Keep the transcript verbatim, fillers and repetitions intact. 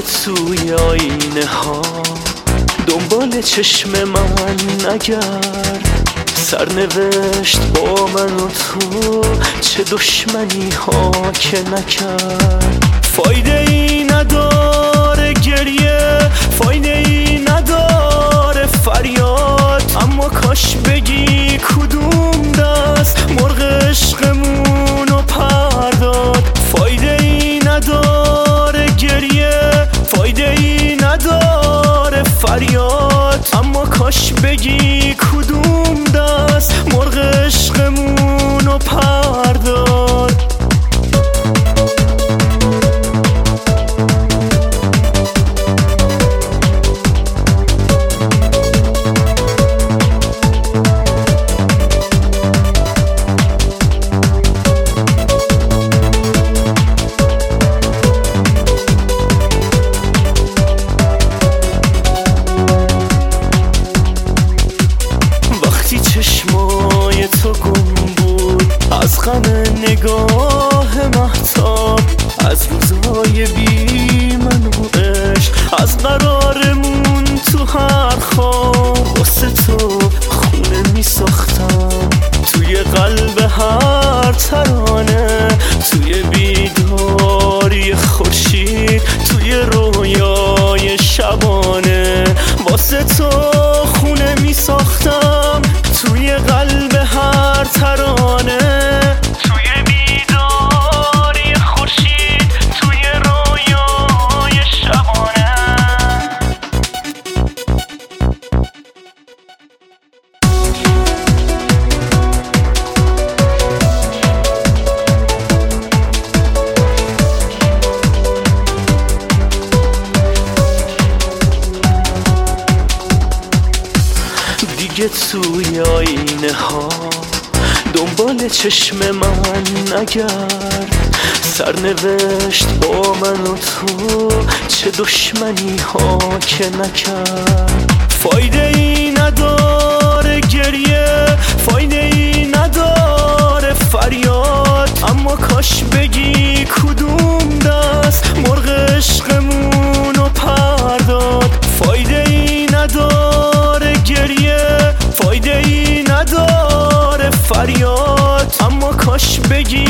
توی آینه ها دنبال چشم من نگرد، سرنوشت با من و تو چه دشمنی ها که نکرد. فایده ای نداره گریه، فایده ای نداره فریاد، اما کاش بگی کدوم دست مرغ عشقمونو پرداد. فایده ای نداره گریه، فایده ای نداره فریاد، اما کاش بگی کدوم دست مرغ عشقمونو پرداد. چشمای تو گم بود از غم نگاه مهتاب، از روزای بی من و عشق، از قرارمون تو هر خواب. واسه تو خونه می ساختم توی قلب هر ترانه، توی بیداری خورشید، توی رویای شبانه. واسه تو خونه می ساختم توی قلب هر ترانه، توی بیداری خورشید، توی رویای شبانه. دیگه توی آینه ها دنبال چشم من نگرد، سرنوشت با من و تو چه دشمنی ها که نکرد. فایده ای نداره گریه، فایده ای نداره فریاد، اما کاش بگی کدوم دست مرغ عشقمونو پرداد. فایده ای نداره گریه، فایده ای نداره فریاد، اما کاش بگی